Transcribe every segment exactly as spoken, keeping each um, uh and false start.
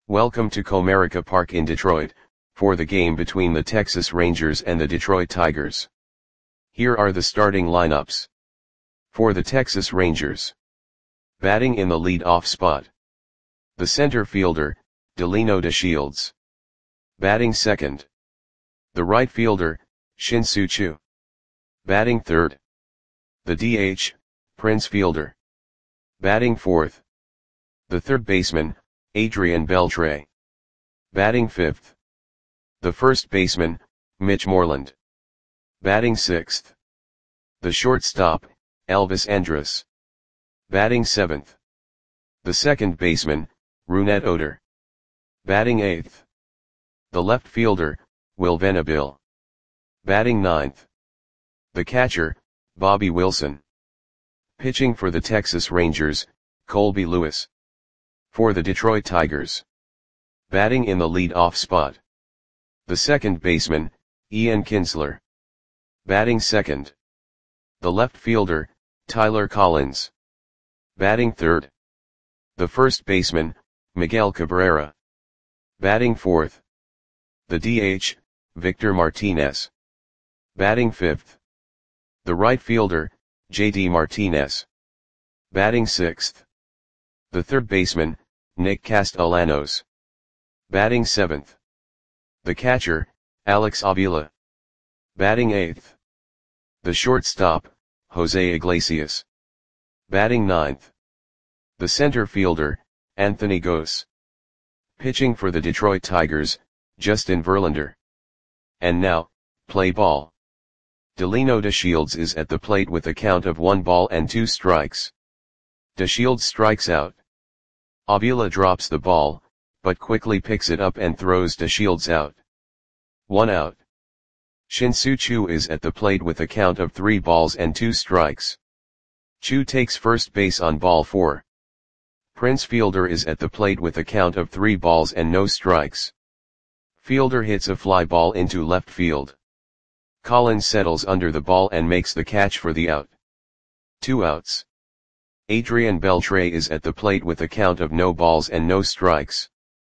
Welcome to Comerica Park in Detroit, for the game between the Texas Rangers and the Detroit Tigers. Here are the starting lineups. For the Texas Rangers. Batting in the lead-off spot. The center fielder, Delino DeShields. Batting second. The right fielder, Shin-Soo Choo. Batting third. The D H, Prince Fielder. Batting fourth. The third baseman, Adrian Beltre. Batting fifth. The first baseman, Mitch Moreland. Batting sixth. The shortstop, Elvis Andrus. Batting seventh. The second baseman, Rougned Odor. Batting eighth. The left fielder, Will Venable. Batting ninth. The catcher, Bobby Wilson. Pitching for the Texas Rangers, Colby Lewis. For the Detroit Tigers. Batting in the lead-off spot. The second baseman, Ian Kinsler. Batting second. The left fielder, Tyler Collins. Batting third. The first baseman, Miguel Cabrera. Batting fourth. The D H, Victor Martinez. Batting fifth. The right fielder, J D Martinez. Batting sixth. The third baseman, Nick Castellanos. Batting seventh. The catcher, Alex Avila. Batting eighth. The shortstop, Jose Iglesias. Batting ninth. The center fielder, Anthony Gose. Pitching for the Detroit Tigers, Justin Verlander. And now, play ball. Delino DeShields is at the plate with a count of one ball and two strikes. DeShields strikes out. Avila drops the ball, but quickly picks it up and throws DeShields out. One out. Shin-Soo Choo is at the plate with a count of three balls and two strikes. Choo takes first base on ball four. Prince Fielder is at the plate with a count of three balls and no strikes. Fielder hits a fly ball into left field. Collins settles under the ball and makes the catch for the out. Two outs. Adrian Beltre is at the plate with a count of no balls and no strikes.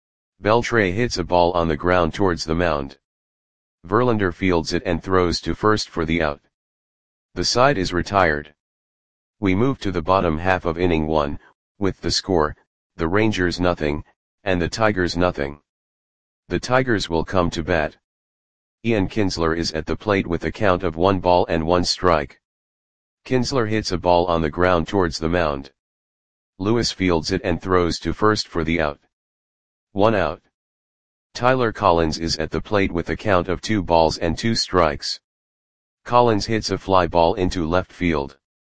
Beltre hits a ball on the ground towards the mound. Verlander fields it and throws to first for the out. The side is retired. We move to the bottom half of inning one, with the score, the Rangers nothing, and the Tigers nothing. The Tigers will come to bat. Ian Kinsler is at the plate with a count of one ball and one strike. Kinsler hits a ball on the ground towards the mound. Lewis fields it and throws to first for the out. One out. Tyler Collins is at the plate with a count of two balls and two strikes. Collins hits a fly ball into left field.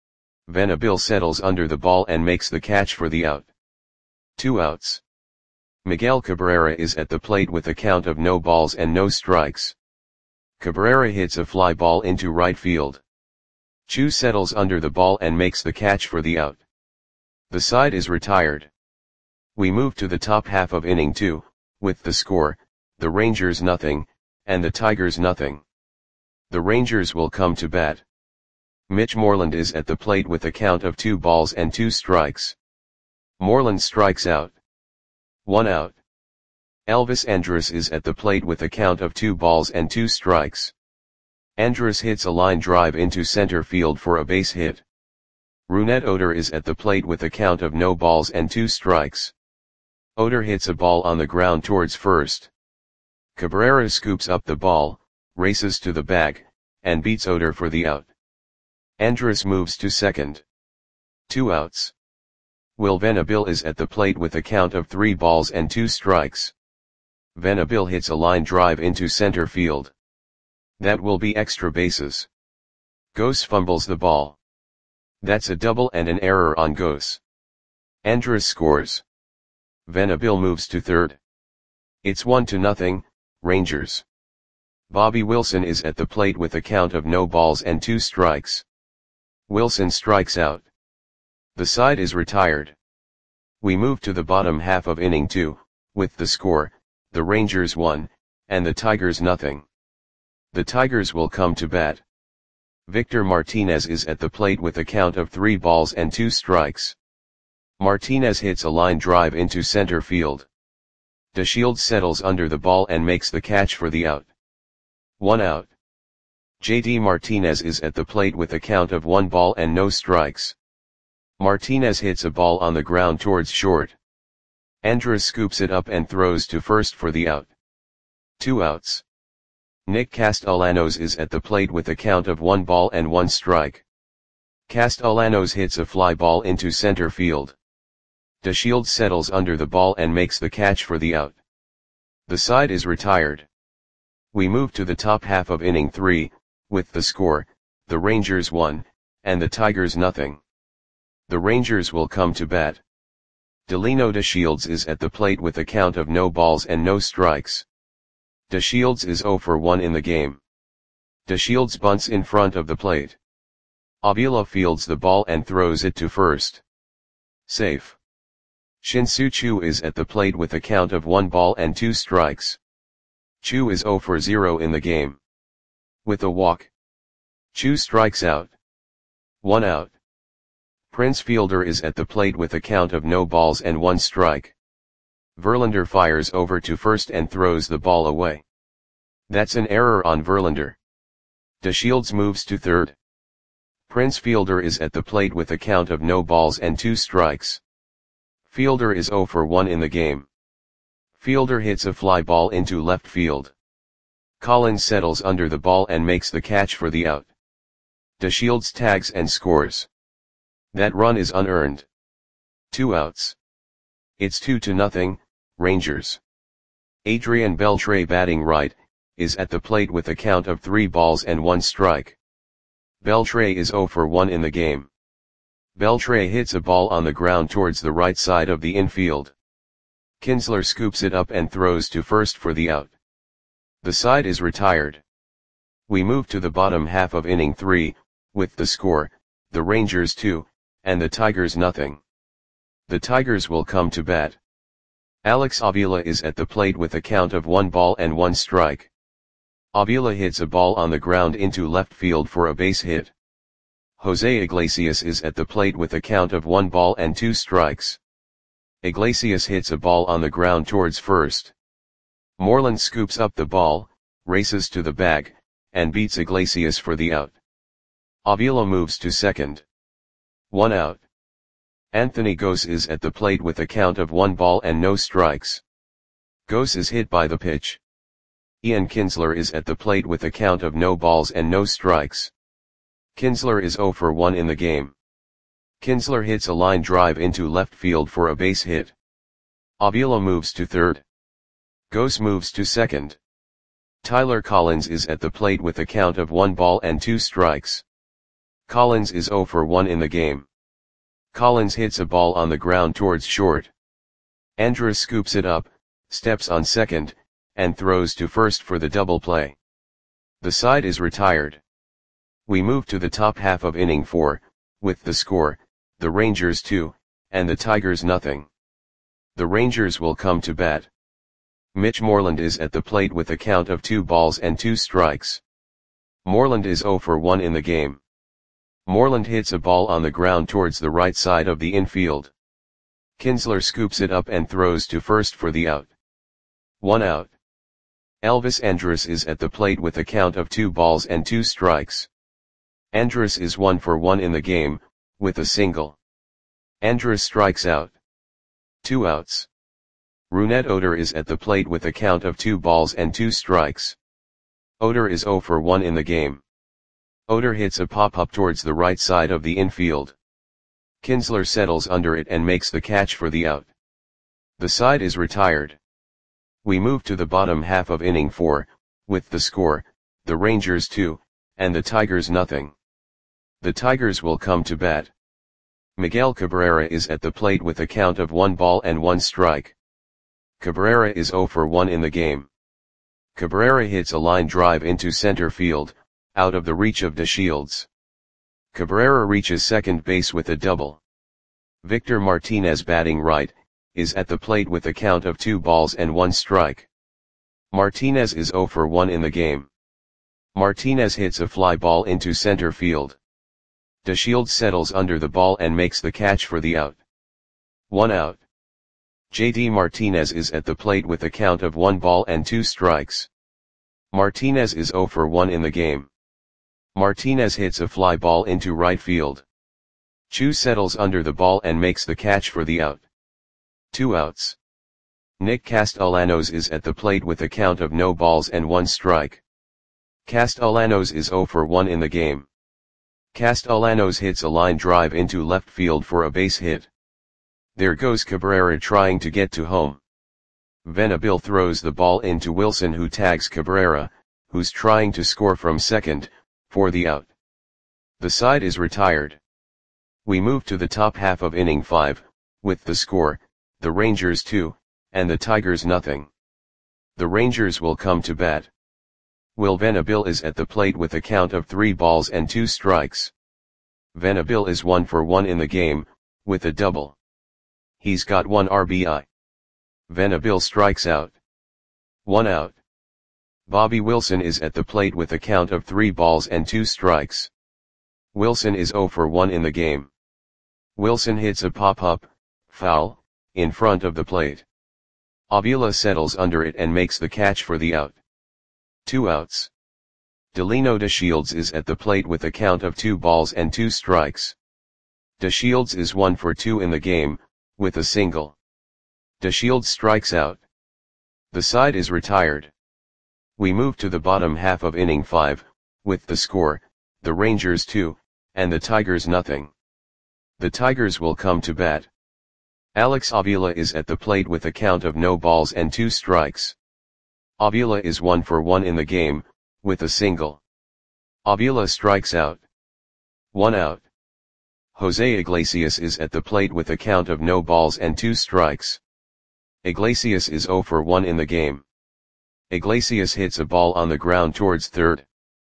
Venable settles under the ball and makes the catch for the out. Two outs. Miguel Cabrera is at the plate with a count of no balls and no strikes. Cabrera hits a fly ball into right field. Choo settles under the ball and makes the catch for the out. The side is retired. We move to the top half of inning two, with the score, the Rangers nothing, and the Tigers nothing. The Rangers will come to bat. Mitch Moreland is at the plate with a count of two balls and two strikes. Moreland strikes out. One out. Elvis Andrus is at the plate with a count of two balls and two strikes. Andrus hits a line drive into center field for a base hit. Rougned Odor is at the plate with a count of no balls and two strikes. Odor hits a ball on the ground towards first. Cabrera scoops up the ball, races to the bag, and beats Odor for the out. Andrus moves to second. Two outs. Will Venable is at the plate with a count of three balls and two strikes. Venable hits a line drive into center field. That will be extra bases. Gose fumbles the ball. That's a double and an error on Gose. Andrus scores. Venable moves to third. It's one to nothing, Rangers. Bobby Wilson is at the plate with a count of no balls and two strikes. Wilson strikes out. The side is retired. We move to the bottom half of inning two, with the score, the Rangers one, and the Tigers nothing. The Tigers will come to bat. Victor Martinez is at the plate with a count of three balls and two strikes. Martinez hits a line drive into center field. DeShields settles under the ball and makes the catch for the out. One out. J D Martinez is at the plate with a count of one ball and no strikes. Martinez hits a ball on the ground towards short. Andrus scoops it up and throws to first for the out. Two outs. Nick Castellanos is at the plate with a count of one ball and one strike. Castellanos hits a fly ball into center field. DeShields settles under the ball and makes the catch for the out. The side is retired. We move to the top half of inning three, with the score, the Rangers one, and the Tigers nothing. The Rangers will come to bat. Delino DeShields is at the plate with a count of no balls and no strikes. DeShields is zero for one in the game. DeShields bunts in front of the plate. Avila fields the ball and throws it to first. Safe. Shin-Soo Choo is at the plate with a count of one ball and two strikes. Choo is zero for zero in the game. With a walk, Choo strikes out. One out. Prince Fielder is at the plate with a count of no balls and one strike. Verlander fires over to first and throws the ball away. That's an error on Verlander. DeShields moves to third. Prince Fielder is at the plate with a count of no balls and two strikes. Fielder is zero for one in the game. Fielder hits a fly ball into left field. Collins settles under the ball and makes the catch for the out. DeShields tags and scores. That run is unearned. Two outs. It's two to nothing, Rangers. Adrian Beltre, batting right, is at the plate with a count of three balls and one strike. Beltre is zero for one in the game. Beltre hits a ball on the ground towards the right side of the infield. Kinsler scoops it up and throws to first for the out. The side is retired. We move to the bottom half of inning three, with the score, the Rangers two, and the Tigers nothing. The Tigers will come to bat. Alex Avila is at the plate with a count of one ball and one strike. Avila hits a ball on the ground into left field for a base hit. Jose Iglesias is at the plate with a count of one ball and two strikes. Iglesias hits a ball on the ground towards first. Moreland scoops up the ball, races to the bag, and beats Iglesias for the out. Avila moves to second. One out. Anthony Gose is at the plate with a count of one ball and no strikes. Gose is hit by the pitch. Ian Kinsler is at the plate with a count of no balls and no strikes. Kinsler is zero for one in the game. Kinsler hits a line drive into left field for a base hit. Avila moves to third. Gose moves to second. Tyler Collins is at the plate with a count of one ball and two strikes. Collins is zero for one in the game. Collins hits a ball on the ground towards short. Andrus scoops it up, steps on second, and throws to first for the double play. The side is retired. We move to the top half of inning four, with the score, the Rangers two, and the Tigers nothing. The Rangers will come to bat. Mitch Moreland is at the plate with a count of two balls and two strikes. Moreland is zero for one in the game. Moreland hits a ball on the ground towards the right side of the infield. Kinsler scoops it up and throws to first for the out. One out. Elvis Andrus is at the plate with a count of two balls and two strikes. Andrus is one for one in the game, with a single. Andrus strikes out. Two outs. Rougned Odor is at the plate with a count of two balls and two strikes. Odor is zero for one in the game. Odor hits a pop-up towards the right side of the infield. Kinsler settles under it and makes the catch for the out. The side is retired. We move to the bottom half of inning four, with the score, the Rangers two, and the Tigers nothing. The Tigers will come to bat. Miguel Cabrera is at the plate with a count of one ball and one strike. Cabrera is zero for one in the game. Cabrera hits a line drive into center field, out of the reach of DeShields. Cabrera reaches second base with a double. Victor Martinez, batting right, is at the plate with a count of two balls and one strike. Martinez is zero for one in the game. Martinez hits a fly ball into center field. DeShields settles under the ball and makes the catch for the out. One out. J D Martinez is at the plate with a count of one ball and two strikes. Martinez is zero for one in the game. Martinez hits a fly ball into right field. Chu settles under the ball and makes the catch for the out. Two outs. Nick Castellanos is at the plate with a count of no balls and one strike. Castellanos is zero for one in the game. Castellanos hits a line drive into left field for a base hit. There goes Cabrera trying to get to home. Venable throws the ball into Wilson, who tags Cabrera, who's trying to score from second, for the out. The side is retired. We move to the top half of inning five, with the score, the Rangers two, and the Tigers nothing. The Rangers will come to bat. Will Venable is at the plate with a count of three balls and two strikes. Venable is one for one in the game, with a double. He's got one R B I. Venable strikes out. One out. Bobby Wilson is at the plate with a count of three balls and two strikes. Wilson is zero for one in the game. Wilson hits a pop-up, foul, in front of the plate. Avila settles under it and makes the catch for the out. Two outs. Delino DeShields is at the plate with a count of two balls and two strikes. DeShields is one for two in the game, with a single. DeShields strikes out. The side is retired. We move to the bottom half of inning five, with the score, the Rangers two, and the Tigers nothing. The Tigers will come to bat. Alex Avila is at the plate with a count of no balls and two strikes. Avila is one for one in the game, with a single. Avila strikes out. One out. Jose Iglesias is at the plate with a count of no balls and two strikes. Iglesias is zero for one in the game. Iglesias hits a ball on the ground towards third.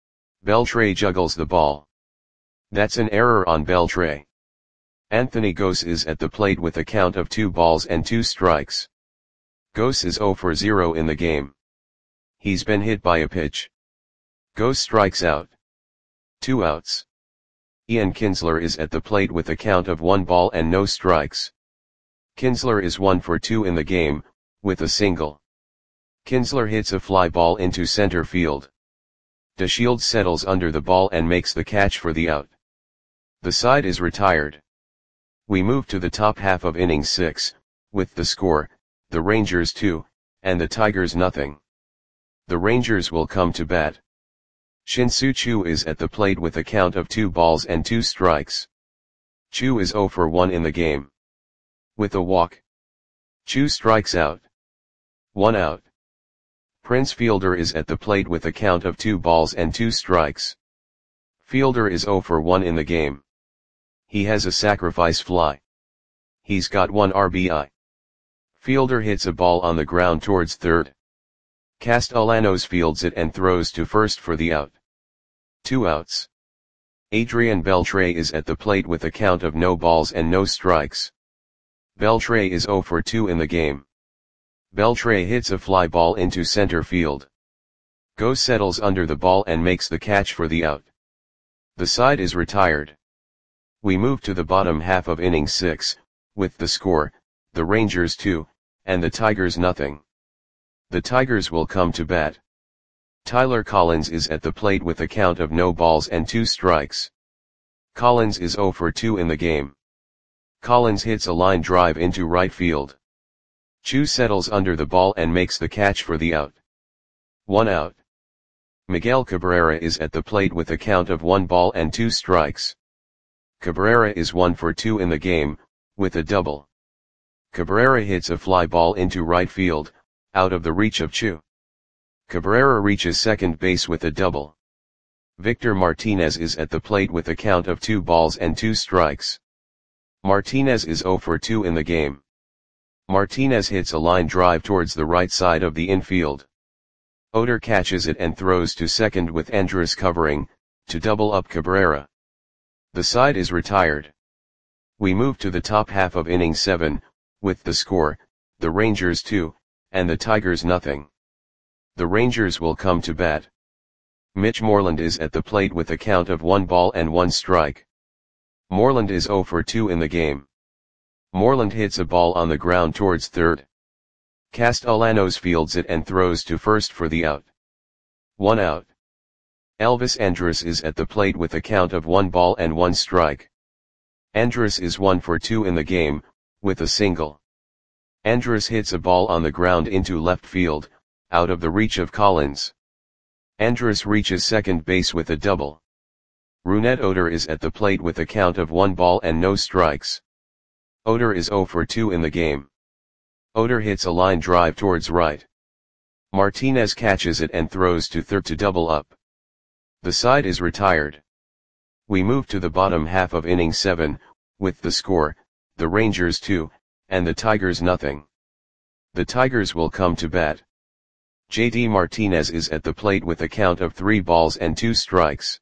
Beltre juggles the ball. That's an error on Beltre. Anthony Gose is at the plate with a count of two balls and two strikes. Gose is zero for zero in the game. He's been hit by a pitch. Gose strikes out. Two outs. Ian Kinsler is at the plate with a count of one ball and no strikes. Kinsler is one for two in the game, with a single. Kinsler hits a fly ball into center field. DeShields settles under the ball and makes the catch for the out. The side is retired. We move to the top half of inning six, with the score, the Rangers two, and the Tigers nothing. The Rangers will come to bat. Shin-Soo Choo is at the plate with a count of two balls and two strikes. Choo is zero for one in the game. With a walk. Choo strikes out. One out. Prince Fielder is at the plate with a count of two balls and two strikes. Fielder is zero for one in the game. He has a sacrifice fly. He's got one R B I. Fielder hits a ball on the ground towards third. Castellanos fields it and throws to first for the out. Two outs. Adrian Beltre is at the plate with a count of no balls and no strikes. Beltre is zero for two in the game. Beltre hits a fly ball into center field. Gose settles under the ball and makes the catch for the out. The side is retired. We move to the bottom half of inning six, with the score, the Rangers two, and the Tigers nothing. The Tigers will come to bat. Tyler Collins is at the plate with a count of no balls and two strikes. Collins is zero for two in the game. Collins hits a line drive into right field. Choo settles under the ball and makes the catch for the out. One out. Miguel Cabrera is at the plate with a count of one ball and two strikes. Cabrera is one for two in the game, with a double. Cabrera hits a fly ball into right field, out of the reach of Choo. Cabrera reaches second base with a double. Victor Martinez is at the plate with a count of two balls and two strikes. Martinez is zero for two in the game. Martinez hits a line drive towards the right side of the infield. Oder catches it and throws to second with Andrus covering, to double up Cabrera. The side is retired. We move to the top half of inning seven, with the score, the Rangers two, and the Tigers nothing. The Rangers will come to bat. Mitch Moreland is at the plate with a count of one ball and one strike. Moreland is zero for two in the game. Moreland hits a ball on the ground towards third. Castellanos fields it and throws to first for the out. One out. Elvis Andrus is at the plate with a count of one ball and one strike. Andrus is one for two in the game, with a single. Andrus hits a ball on the ground into left field, out of the reach of Collins. Andrus reaches second base with a double. Rougned Odor is at the plate with a count of one ball and no strikes. Odor is zero for two in the game. Odor hits a line drive towards right. Martinez catches it and throws to third to double up. The side is retired. We move to the bottom half of inning seven, with the score, the Rangers two, and the Tigers nothing. The Tigers will come to bat. J D Martinez is at the plate with a count of three balls and two strikes.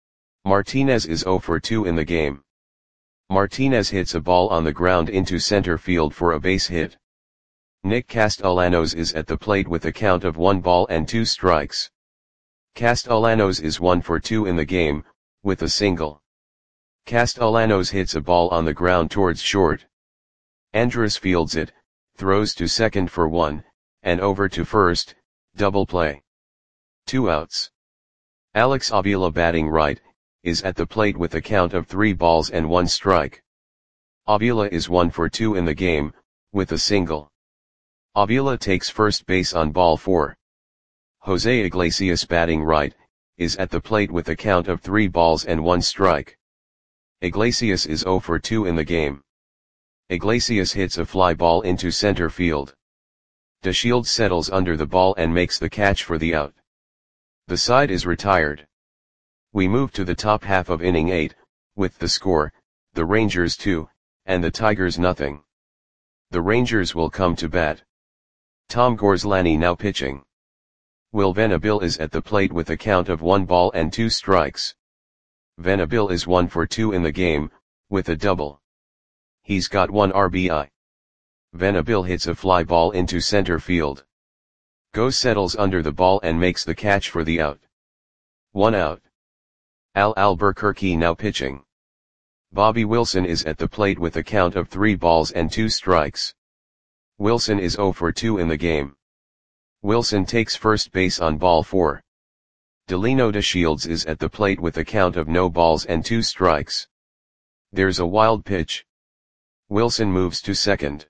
Martinez is zero for two in the game. Martinez hits a ball on the ground into center field for a base hit. Nick Castellanos is at the plate with a count of one ball and two strikes. Castellanos is one for two in the game, with a single. Castellanos hits a ball on the ground towards short. Andrus fields it, throws to second for one, and over to first, double play. Two outs. Alex Avila batting right, is at the plate with a count of three balls and one strike. Avila is one for two in the game, with a single. Avila takes first base on ball four. Jose Iglesias batting right, is at the plate with a count of three balls and one strike. Iglesias is zero for two in the game. Iglesias hits a fly ball into center field. DeShields settles under the ball and makes the catch for the out. The side is retired. We move to the top half of inning eight, with the score, the Rangers two, and the Tigers nothing. The Rangers will come to bat. Tom Gorslani now pitching. Will Venable is at the plate with a count of one ball and two strikes. Venable is one for two in the game, with a double. He's got one R B I. Venable hits a fly ball into center field. Goes settles under the ball and makes the catch for the out. One out. Al Albuquerque now pitching. Bobby Wilson is at the plate with a count of three balls and two strikes. Wilson is zero for two in the game. Wilson takes first base on ball four. Delino DeShields is at the plate with a count of no balls and two strikes. There's a wild pitch. Wilson moves to second.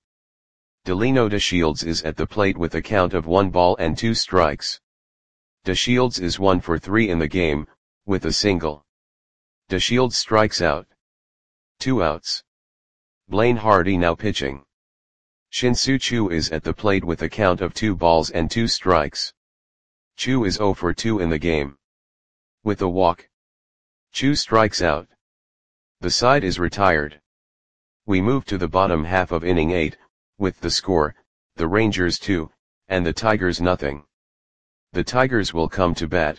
Delino DeShields is at the plate with a count of one ball and two strikes. DeShields is one for three in the game, with a single. DeShields strikes out. Two outs. Blaine Hardy now pitching. Shin-Soo Choo is at the plate with a count of two balls and two strikes. Choo is zero for two in the game. With a walk. Choo strikes out. The side is retired. We move to the bottom half of inning eight, with the score, the Rangers two, and the Tigers nothing. The Tigers will come to bat.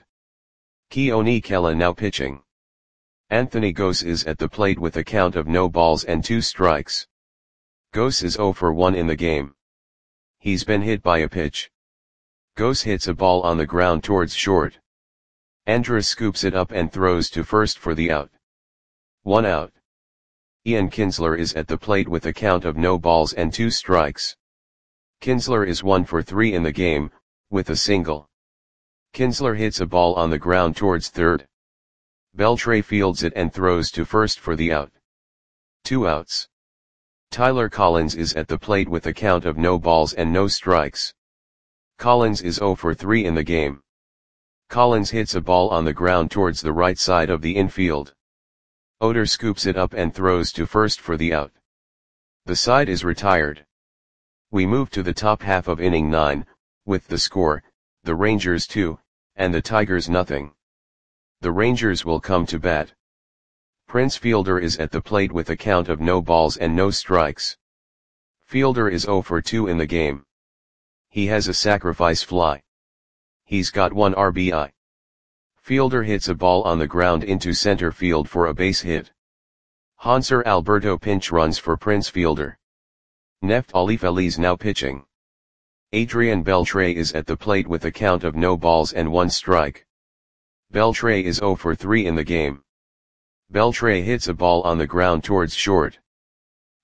Keone Kela now pitching. Anthony Gose is at the plate with a count of no balls and two strikes. Gose is zero for one in the game. He's been hit by a pitch. Gose hits a ball on the ground towards short. Andrus scoops it up and throws to first for the out. One out. Ian Kinsler is at the plate with a count of no balls and two strikes. Kinsler is one for three in the game, with a single. Kinsler hits a ball on the ground towards third. Beltre fields it and throws to first for the out. Two outs. Tyler Collins is at the plate with a count of no balls and no strikes. Collins is zero for three in the game. Collins hits a ball on the ground towards the right side of the infield. Odor scoops it up and throws to first for the out. The side is retired. We move to the top half of inning nine, with the score, the Rangers two, and the Tigers nothing. The Rangers will come to bat. Prince Fielder is at the plate with a count of no balls and no strikes. Fielder is zero for two in the game. He has a sacrifice fly. He's got one R B I. Fielder hits a ball on the ground into center field for a base hit. Hanser Alberto pinch runs for Prince Fielder. Neftali Feliz now pitching. Adrian Beltre is at the plate with a count of no balls and one strike. Beltre is zero for three in the game. Beltre hits a ball on the ground towards short.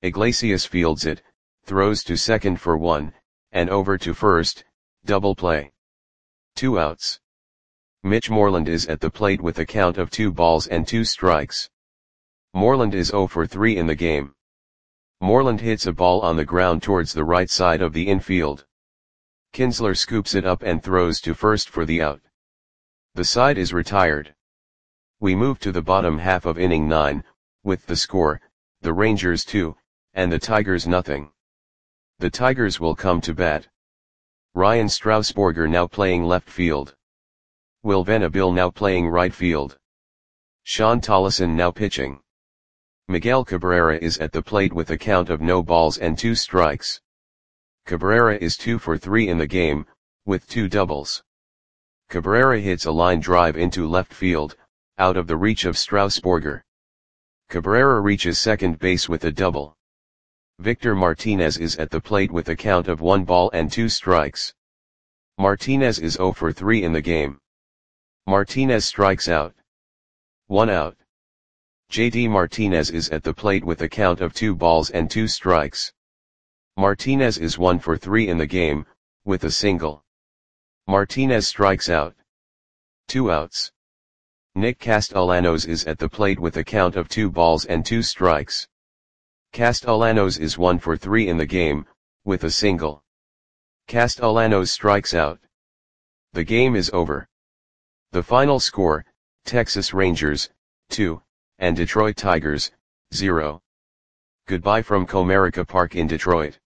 Iglesias fields it, throws to second for one, and over to first, double play. Two outs. Mitch Moreland is at the plate with a count of two balls and two strikes. Moreland is zero for three in the game. Moreland hits a ball on the ground towards the right side of the infield. Kinsler scoops it up and throws to first for the out. The side is retired. We move to the bottom half of inning nine, with the score, the Rangers two, and the Tigers nothing. The Tigers will come to bat. Ryan Strasburger now playing left field. Will Venable now playing right field. Sean Tollison now pitching. Miguel Cabrera is at the plate with a count of no balls and two strikes. Cabrera is two for three in the game, with two doubles. Cabrera hits a line drive into left field, out of the reach of Strasburger. Cabrera reaches second base with a double. Victor Martinez is at the plate with a count of one ball and two strikes. Martinez is zero for three in the game. Martinez strikes out. One out. J D Martinez is at the plate with a count of two balls and two strikes. Martinez is one for three in the game, with a single. Martinez strikes out. Two outs. Nick Castellanos is at the plate with a count of two balls and two strikes. Castellanos is one for three in the game, with a single. Castellanos strikes out. The game is over. The final score, Texas Rangers, two, and Detroit Tigers, zero. Goodbye from Comerica Park in Detroit.